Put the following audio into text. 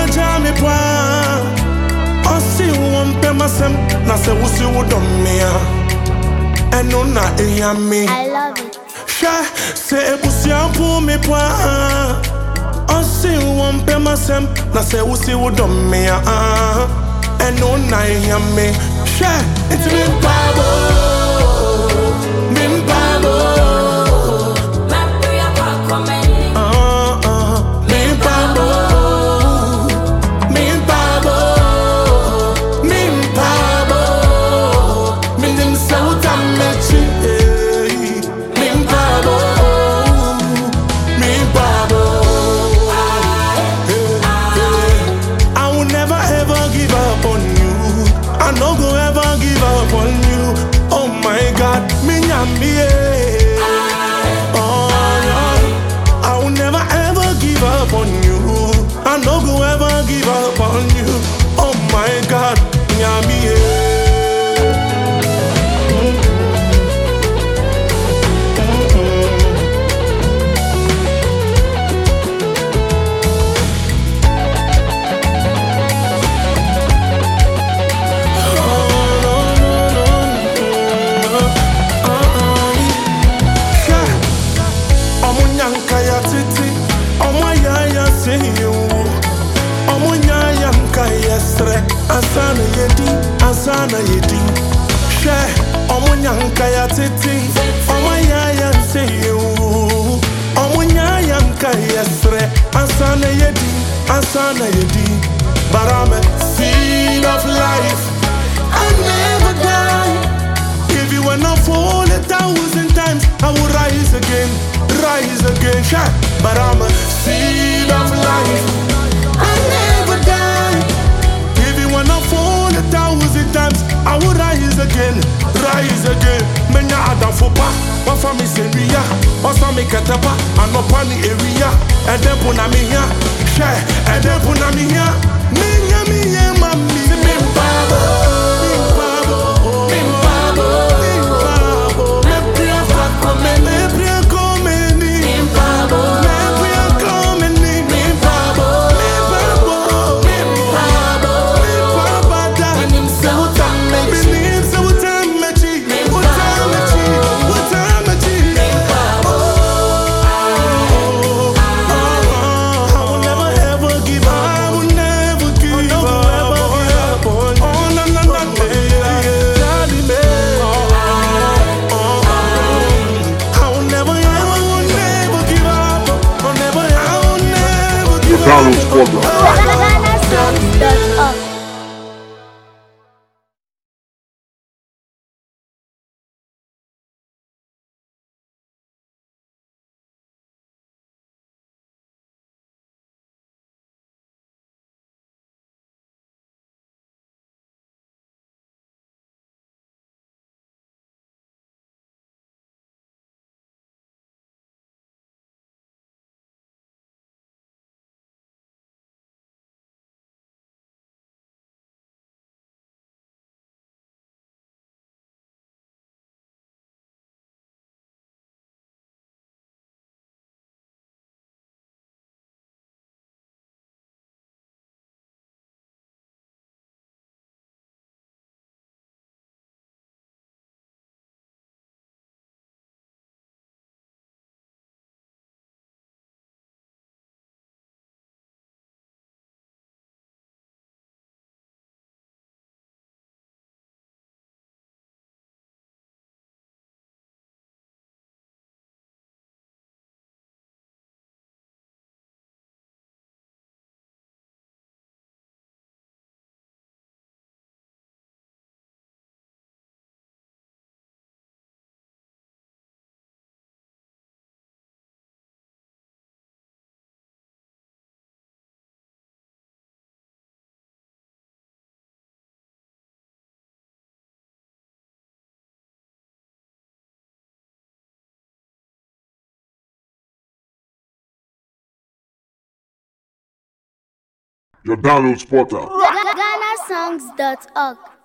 jami pwa. Osi wampe masem na se usi wudomia. Eno na eyami. I love it. Sha se ebusi ampu me pwa. Osi wampe masem na se usi wudomia. Eno na eyami. Sha it's me babo. Asana yedi, share omunyanka ya titi, omaya ya seyu, omunyanka ya sre, asana yedi, but I'm a seed of life, I never die. If you were not fall 1,000 times, I would rise again, share, but I'm a seed of life, I never die. If you were not fall 1,000 times, I would rise again. Menya adam fopa, one for me seria, one for me katapa, and no pani area. And then puna me here, share, and then puna me here. Menya mami, me babo, me priya come, me babo. GhanaSongs.org. Your download spotter. GhanaSongs.org.